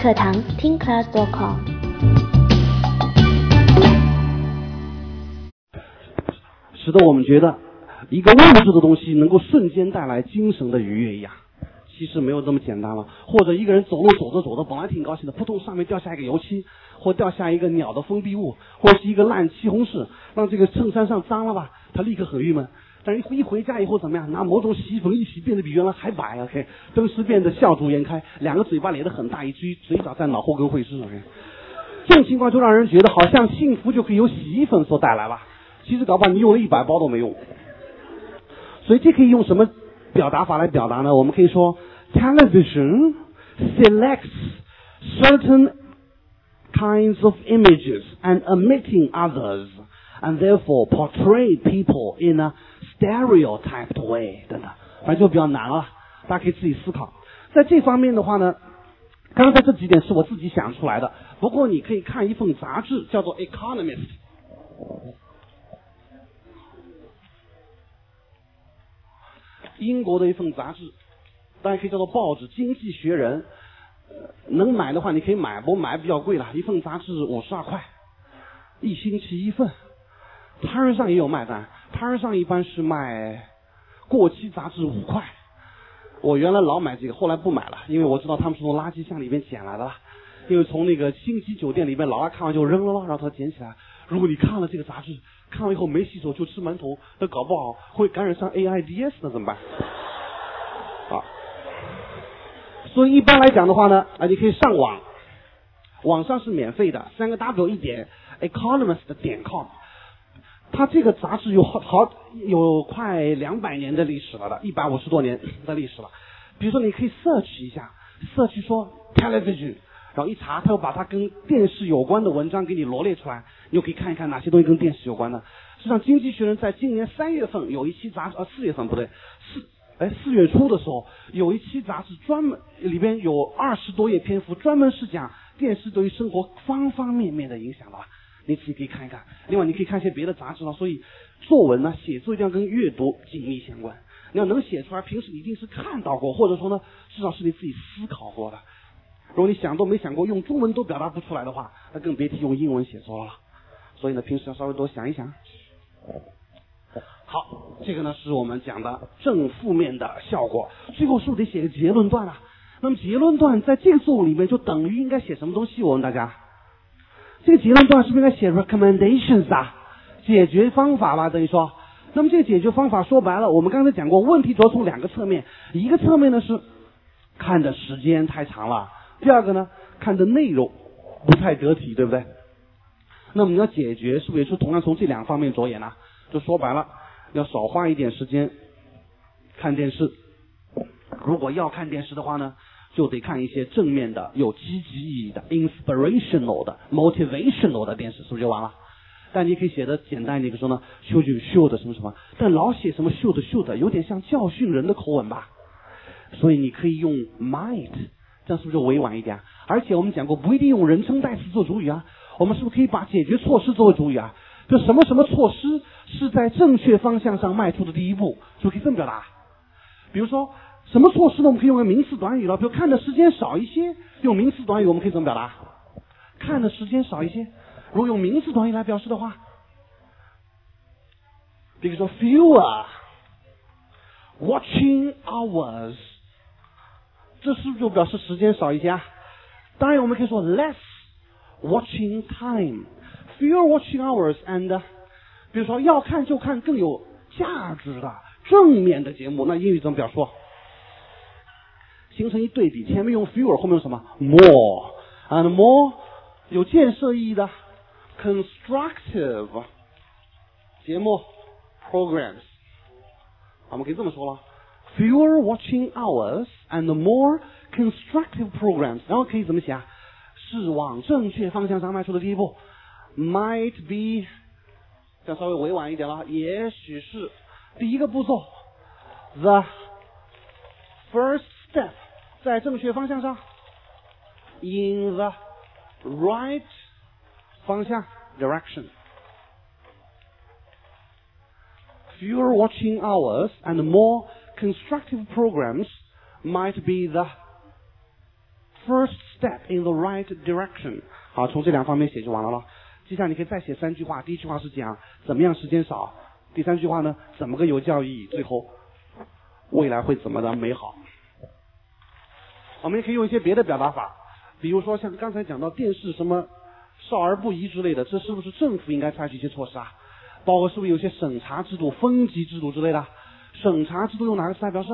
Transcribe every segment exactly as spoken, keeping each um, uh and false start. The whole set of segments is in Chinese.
课堂听 class dot com。 使得我们觉得一个物质的东西能够瞬间带来精神的愉悦一样，其实没有这么简单了。或者一个人走路走着走着本来挺高兴的，扑通上面掉下一个油漆，或掉下一个鸟的封闭物，或是一个烂西红柿，让这个衬衫上脏了吧，他立刻很郁闷。但是一回家以后怎么样？拿某种洗衣粉一洗，变得比原来还白。OK， 顿时变得笑逐颜开，两个嘴巴咧得很大，一只嘴角在脑后跟会师。OK， 这种情况就让人觉得好像幸福就可以由洗衣粉所带来吧。其实搞不好你用了一百包都没用。所以这可以用什么表达法来表达呢？我们可以说 television selects certain kinds of images and omitting others, and therefore portray people in a stereotyped way 等等，反正就比较难了，大家可以自己思考。在这方面的话呢，刚才这几点是我自己想出来的，不过你可以看一份杂志叫做 Economist，英国的一份杂志，当然可以叫做报纸《经济学人》，呃，能买的话你可以买，不过买比较贵了，一份杂志五十二块，一星期一份。摊儿上也有卖的，摊儿上一般是卖过期杂志五块。我原来老买这个，后来不买了，因为我知道他们是从垃圾箱里面捡来的，因为从那个星级酒店里面老来看完就扔了，然后他捡起来。如果你看了这个杂志，看了以后没洗手就吃馒头，那搞不好会感染上 A I D S 那怎么办？啊，所以一般来讲的话呢，啊，你可以上网，网上是免费的，三个 W 一点 economist 点 com。它这个杂志有好好有快两百年的历史了的，一百五十多年的历史了。比如说，你可以 search 一下 ，search 说 television， 然后一查，它又把它跟电视有关的文章给你罗列出来，你就可以看一看哪些东西跟电视有关的。实际上，《经济学人》在今年三月份有一期杂志，呃，四月份不对，四哎四月初的时候有一期杂志，专门里边有二十多页篇幅，专门是讲电视对于生活方方面面的影响的。你自己可以看一看，另外你可以看一些别的杂志了。所以作文呢，写作一定要跟阅读紧密相关。你要能写出来，平时一定是看到过，或者说呢，至少是你自己思考过的。如果你想都没想过，用中文都表达不出来的话，那更别提用英文写作了。所以呢，平时要稍微多想一想。好，这个呢是我们讲的正负面的效果。最后是不是得写个结论段啊？那么结论段在这个作文里面就等于应该写什么东西？我问大家。这个结论段是不是应该写 recommendations 啊？解决方法吧，等于说。那么这个解决方法说白了，我们刚才讲过，问题主要从两个侧面，一个侧面呢是看的时间太长了，第二个呢看的内容不太得体，对不对？那么你要解决，是不是也是同样从这两方面着眼呢？就说白了，要少花一点时间看电视。如果要看电视的话呢，就得看一些正面的、有积极意义的、inspirational 的、motivational 的电视，是不是就完了？但你可以写的简单一点，说呢 ，should you should 什么什么，但老写什么 should should， 有点像教训人的口吻吧？所以你可以用 might， 这样是不是就委婉一点？而且我们讲过，不一定用人称代词做主语啊，我们是不是可以把解决措施作为主语啊？就什么什么措施是在正确方向上迈出的第一步，是不是可以这么表达？比如说。什么措施呢？我们可以用个名词短语了，比如看的时间少一些，用名词短语我们可以怎么表达？看的时间少一些。如果用名词短语来表示的话，比如说 fewer watching hours， 这是不是就表示时间少一些啊？当然我们可以说 less watching time，fewer watching hours and， 比如说要看就看更有价值的正面的节目，那英语怎么表述？形成一对比，前面用 fewer， 后面用什么 more and more 有建设意义的 constructive 节目 programs， 我们可以这么说了 fewer watching hours and more constructive programs， 然后可以怎么写啊？是往正确方向上迈出的第一步 might be， 这样稍微委婉一点了，也许是第一个步骤 the first step， 在正确方向上 in the right 方向 direction。 Fewer watching hours and more constructive programs might be the first step in the right direction。好，从这两方面写就完了了。接下来你可以再写三句话，第一句话是讲怎么样时间少，第三句话呢怎么个有教育意义，最后未来会怎么的美好。我们也可以用一些别的表达法，比如说像刚才讲到电视什么少儿不宜之类的，这是不是政府应该采取一些措施啊？包括是不是有些审查制度、分级制度之类的？审查制度用哪个词来表示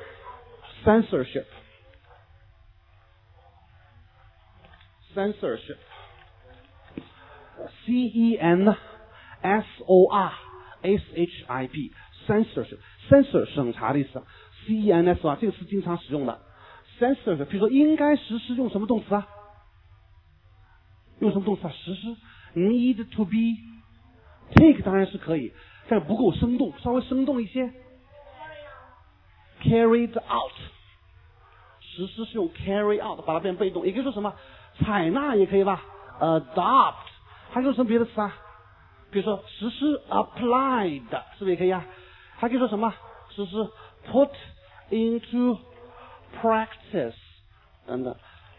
？censorship。censorship。C E N S O R S H I P censorship censor 审查的意思 C E N S O R 这个词经常使用的 censorship， 比如说应该实施用什么动词啊？用什么动词啊？实施 need to be take 当然是可以，但不够生动，稍微生动一些 carried out 实施是用 carry out 把它变被动，也可以说什么采纳也可以吧 adopt，还可以说什么别的词啊？比如说实施 applied 是不是也可以啊？还可以说什么？实施 put into practice 等等。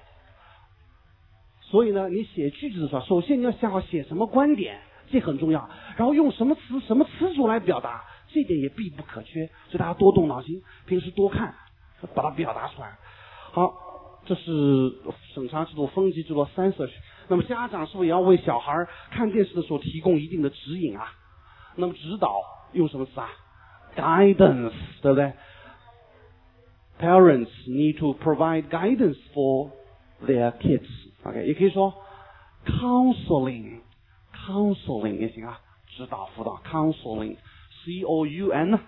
所以呢，你写句子的时候，首先你要想好写什么观点，这很重要。然后用什么词、什么词组来表达，这点也必不可缺。所以大家多动脑筋，平时多看，把它表达出来。好，这是审查制度、分级制度 censorship。那么家长是不是也要为小孩看电视的时候提供一定的指引啊？那么指导用什么词啊 ？guidance， 对不对 ？Parents need to provide guidance for their kids。OK， 也可以说 counseling，counseling 也行啊，指导辅导 counseling，C O U N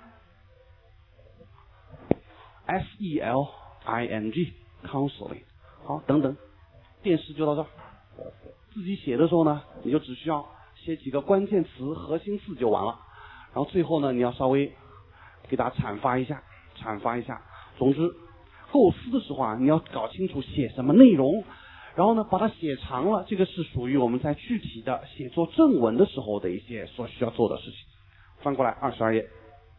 S E L I N G counseling。好，等等，电视就到这儿。自己写的时候呢，你就只需要写几个关键词、核心字就完了。然后最后呢，你要稍微给它阐发一下，阐发一下。总之，构思的时候啊，你要搞清楚写什么内容，然后呢，把它写长了。这个是属于我们在具体的写作正文的时候的一些所需要做的事情。翻过来，二十二页。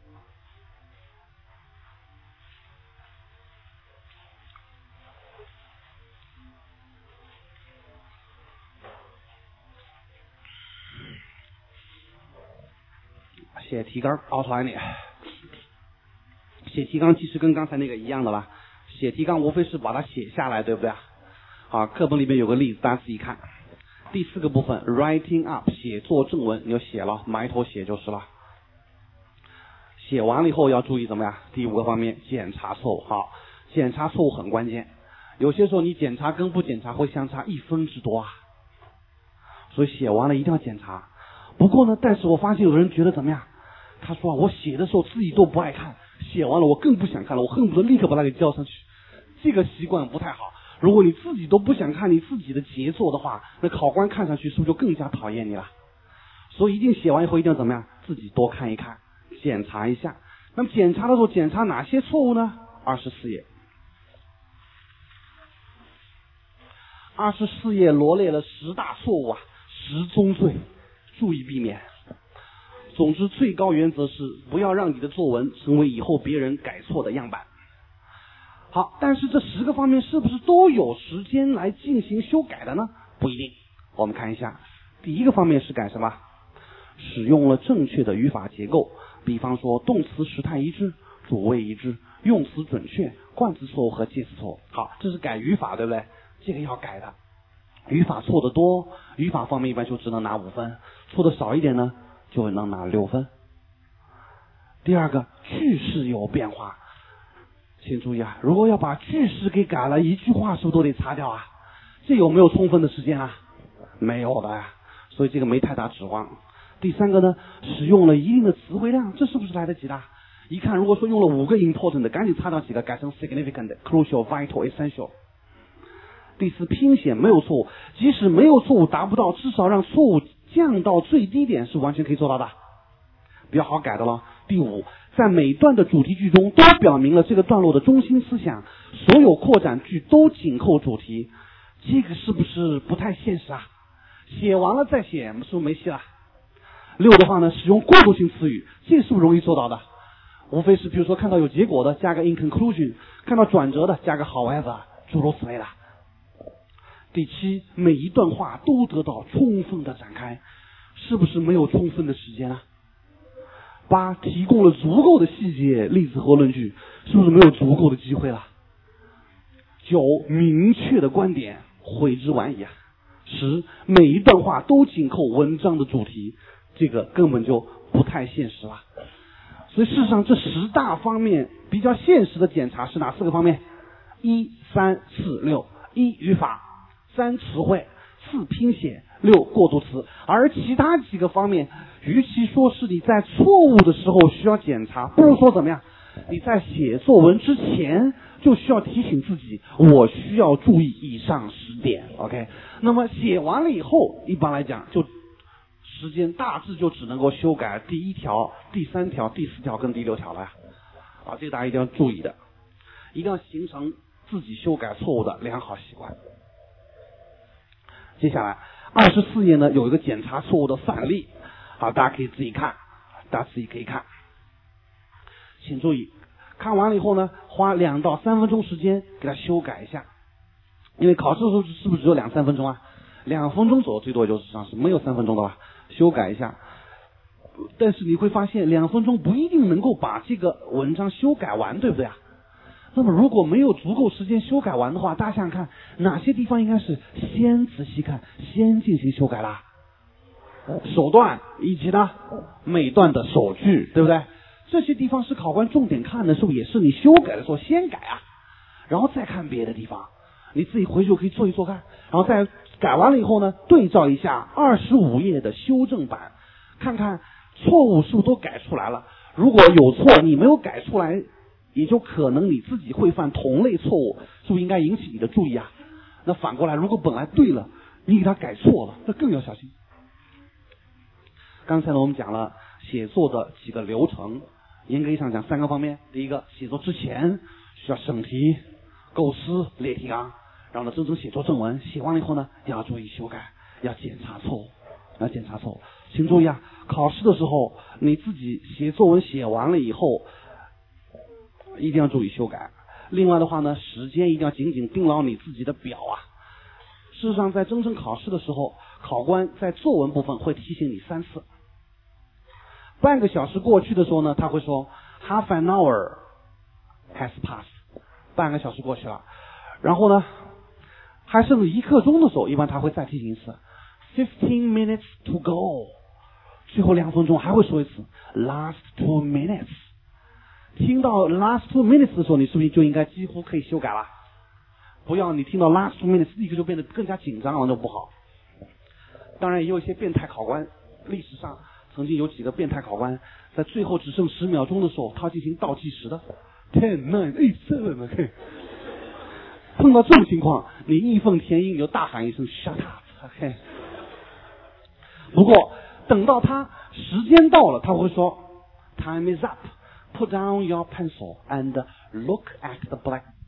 写提纲 outline， 写提纲其实跟刚才那个一样的啦。写提纲无非是把它写下来，对不对啊？啊，课本里面有个例子，大家自己看。第四个部分 writing up 写作正文，你就写了，埋头写就是了。写完了以后要注意怎么样？第五个方面检查错误。好，检查错误很关键。有些时候你检查跟不检查会相差一分之多啊，所以写完了一定要检查。不过呢，但是我发现有人觉得怎么样？他说啊，我写的时候自己都不爱看，写完了我更不想看了，我恨不得立刻把它给交上去。这个习惯不太好。如果你自己都不想看你自己的杰作的话，那考官看上去是不是就更加讨厌你了？所以一定写完以后一定要怎么样？自己多看一看，检查一下。那么检查的时候检查哪些错误呢？二十四页。二十四页罗列了十大错误啊，十宗罪，注意避免。总之，最高原则是不要让你的作文成为以后别人改错的样板。好，但是这十个方面是不是都有时间来进行修改的呢？不一定。我们看一下，第一个方面是改什么？使用了正确的语法结构，比方说动词时态一致、主谓一致、用词准确、冠词错误和介词错误。好，这是改语法，对不对？这个要改的。语法错的多，语法方面一般就只能拿五分，错的少一点呢，就能拿六分。第二个，句式有变化，请注意啊，如果要把句式给改了，一句话是不是都得擦掉啊？这有没有充分的时间啊？没有的呀，所以这个没太大指望。第三个呢，使用了一定的词汇量，这是不是来得及的？一看如果说用了五个 important 的，赶紧擦掉几个，改成 significant、crucial、vital、essential。第四，拼写没有错误，即使没有错误达不到，至少让错误降到最低点是完全可以做到的，比较好改的了。第五，在每段的主题句中都表明了这个段落的中心思想，所有扩展句都紧扣主题，这个是不是不太现实啊？写完了再写，是不是没戏了？六的话呢，使用过渡性词语，这个是不是容易做到的？无非是比如说看到有结果的加个 in conclusion， 看到转折的加个 however， 诸如此类的。 第七，每一段话都得到充分的展开，是不是没有充分的时间啊？八，提供了足够的细节、例子和论据，是不是没有足够的机会了？九，明确的观点，悔之晚矣啊！十，每一段话都紧扣文章的主题，这个根本就不太现实了。所以事实上，这十大方面比较现实的检查是哪四个方面？一、三、四、六。一、语法；三、词汇；四、拼写；六、过渡词。而其他几个方面，与其说是你在错误的时候需要检查，不如说怎么样？你在写作文之前就需要提醒自己，我需要注意以上十点。OK， 那么写完了以后，一般来讲就时间大致就只能够修改第一条、第三条、第四条跟第六条了。啊，这个大家一定要注意的，一定要形成自己修改错误的良好习惯。接下来二十四页呢有一个检查错误的范例，啊，大家可以自己看，大家自己可以看。请注意，看完了以后呢，花两到三分钟时间给它修改一下，因为考试的时候是不是只有两三分钟啊？两分钟左右，最多也就是上是没有三分钟的吧？修改一下，但是你会发现两分钟不一定能够把这个文章修改完，对不对啊？那么如果没有足够时间修改完的话，大家想想看，哪些地方应该是先仔细看，先进行修改啦？首段以及呢每段的首句，对不对？这些地方是考官重点看的时候，也是你修改的时候先改啊，然后再看别的地方。你自己回去可以做一做看，然后再改完了以后呢，对照一下二十五页的修正版，看看错误是不是都改出来了。如果有错你没有改出来，也就可能你自己会犯同类错误，是不是应该引起你的注意啊？那反过来，如果本来对了，你给它改错了，那更要小心。刚才呢，我们讲了写作的几个流程，严格意义上讲三个方面。第一个，写作之前需要审题、构思、列提纲，然后呢，真正写作正文，写完了以后呢，要注意修改，要检查错误，要检查错误。请注意啊，考试的时候你自己写作文写完了以后，一定要注意修改。另外的话呢，时间一定要紧紧盯牢你自己的表啊。事实上，在真正考试的时候，考官在作文部分会提醒你三次。半个小时过去的时候呢，他会说 half an hour has passed， 半个小时过去了。然后呢，还剩一刻钟的时候，一般他会再提醒一次 fifteen minutes to go， 最后两分钟还会说一次 last two minutes。 听到 last two minutes 的时候，你是不是就应该几乎可以修改了？不要你听到 last two minutes 立刻就变得更加紧张了，就不好。当然也有一些变态考官，历史上曾经有几个变态考官在最后只剩十秒钟的时候，他进行倒计时的 ten nine eight seven。 OK， 碰到这种情况，你义愤填膺，你就大喊一声 shut up。 OK， 不过等到他时间到了，他会说 time is up， put down your pencil and look at the blackboard。